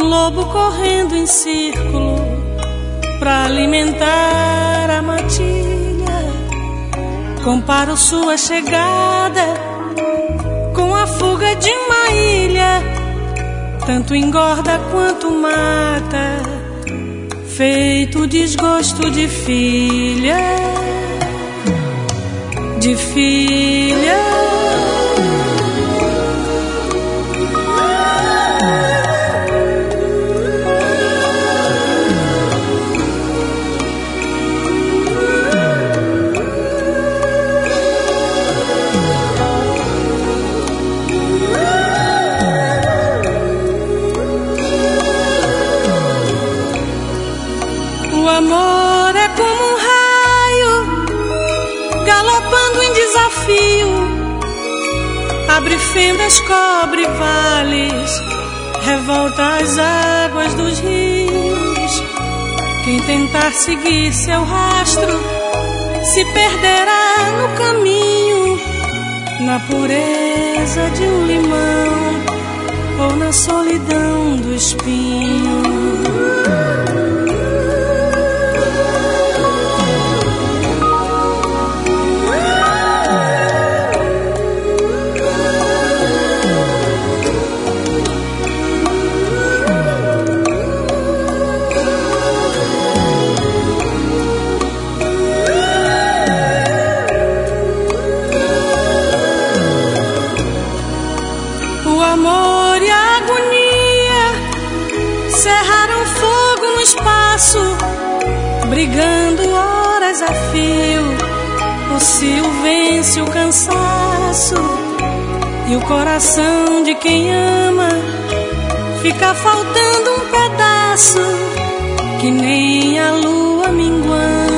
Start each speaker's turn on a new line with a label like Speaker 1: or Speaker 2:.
Speaker 1: lobo correndo em círculo pra alimentar a matilha. Comparo sua chegada com a fuga de uma ilha. Tanto engorda quanto mata, feito desgosto de filha, de filha. O amor é como um raio galopando em desafio, abre fendas, cobre vales, revolta as águas dos rios. Quem tentar seguir seu rastro se perderá no caminho, na pureza de um limão ou na solidão do espinho. O amor e a agonia cerraram fogo no espaço, brigando horas a fio. O cio vence o cansaço e o coração de quem ama fica faltando um pedaço, que nem a lua minguando